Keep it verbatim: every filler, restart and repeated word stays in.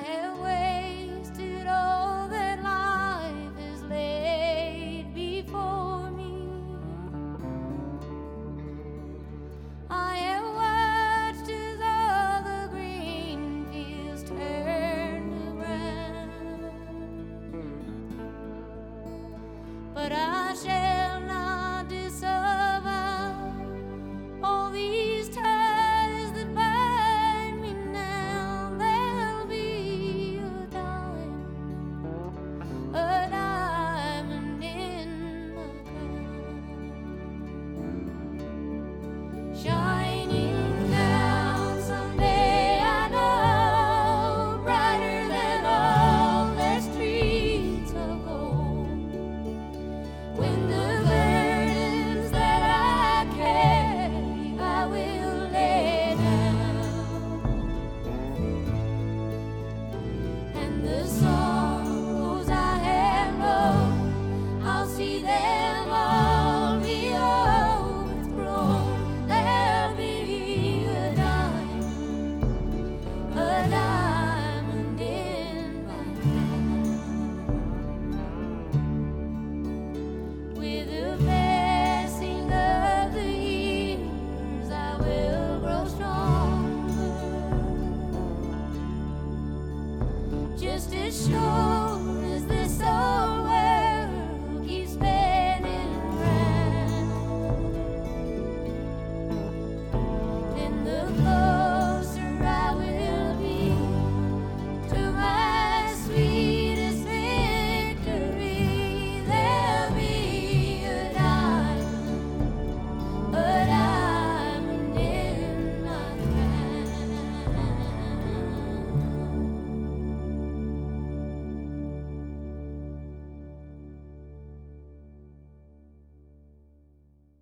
have wasted all that life has laid before me. I have watched as all the green fields turn to brown, but I shall not disavow all these ties that bind me now. There'll be a diamond, a diamond in my crown, shining down someday, I know, brighter than all their streets of gold. When the burdens that I carry I will lay down, and the sorrows I have known, I'll see them all be overthrown. There'll be a diamond, a diamond in my crown. With the passing of the years I will grow stronger, just as sure